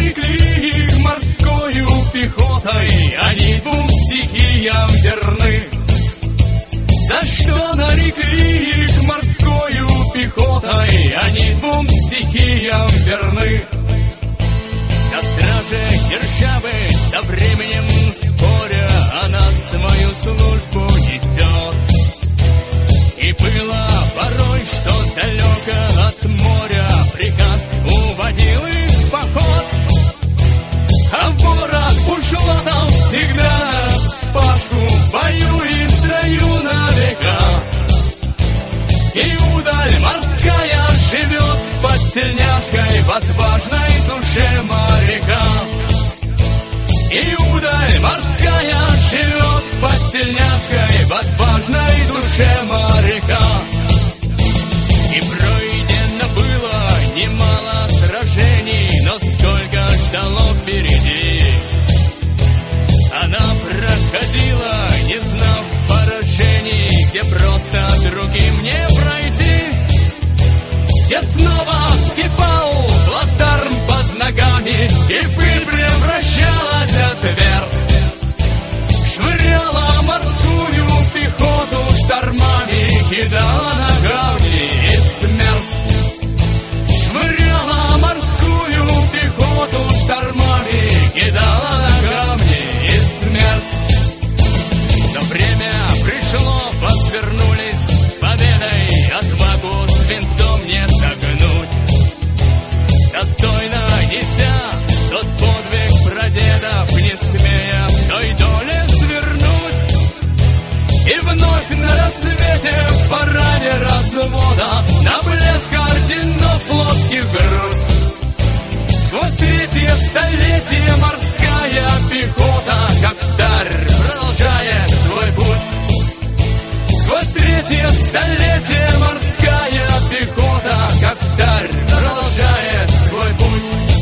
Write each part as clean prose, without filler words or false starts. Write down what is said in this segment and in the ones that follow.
нарекли их морскою пехотой, они двум стихиям верны. За что нарекли их морскою пехотой, они двум стихиям верны. На страже державы со временем споря, она свою службу несет. И было порой, что далеко от моря приказ уводил их в поход. А ворот бушлатов всегда нараспашку в бою и в строю на века. И удаль морская живет под тельняшкой в отважной душе моряка. И удаль морская живет под тельняшкой в отважной душе моряка. И пройдено было немало сражений, но сколько ждало впереди. Она проходила, не знав поражений, где просто другим не пройти, где снова вскипал плацдарм под ногами, и пыль превращалась в твердь, швыряла морскую пехоту штормами, кидала на камни и смерть. Швыряла морскую пехоту штормами, кидала на камни и смерть. Но время пришло, возвернулись с победой, отвагу свинцом не согнуть. Достойно неся тот подвиг прадедов, не смея в той доле свернуть. И вновь на рассвете в параде развода на блеск орденов флотских груз. Сквозь третье столетие морская пехота, как старь, продолжает свой путь. Сквозь третье столетие морская пехота, как старь, продолжает свой путь.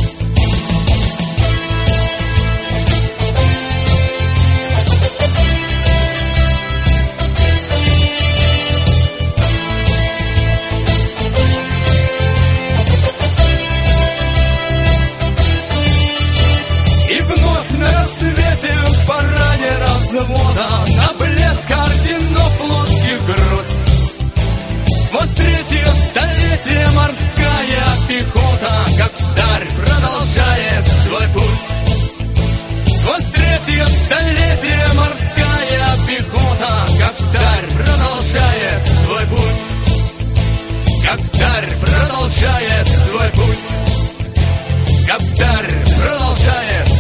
В параде развода на блеск орденов флотских грудь. Сквозь третье столетие морская пехота, как старь, продолжает свой путь. Сквозь третье столетие морская пехота, как старь, продолжает свой путь. Как старь, продолжает свой путь. Как старь, продолжает